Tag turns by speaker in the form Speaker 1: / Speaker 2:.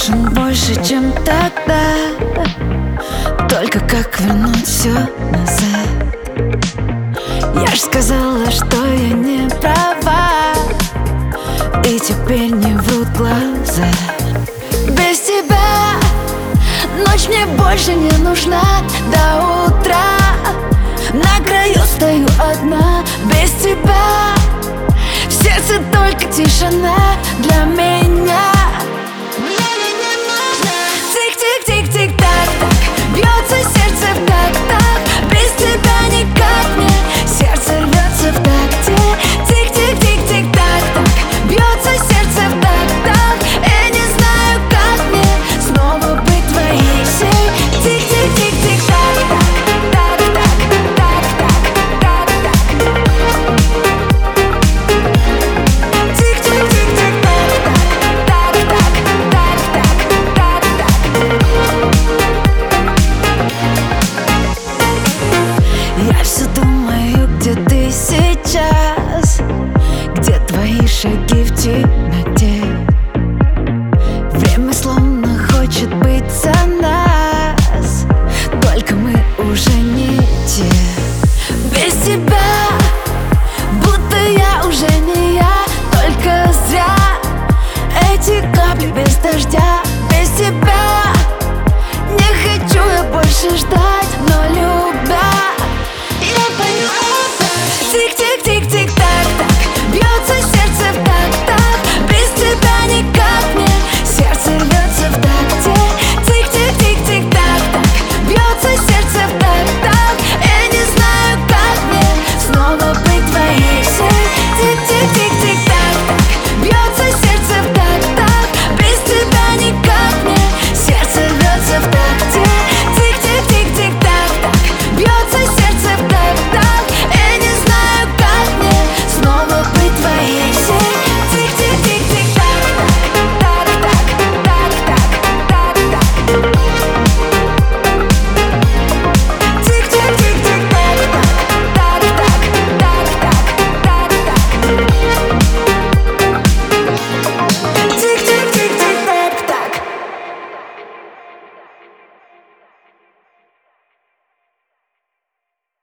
Speaker 1: нужен больше, чем тогда. Только как вернуть все назад? Я ж сказала, что я не права, и теперь не врут глаза. Без тебя ночь мне больше не нужна. До утра на краю стою одна. Без тебя в сердце только тишина. Для меня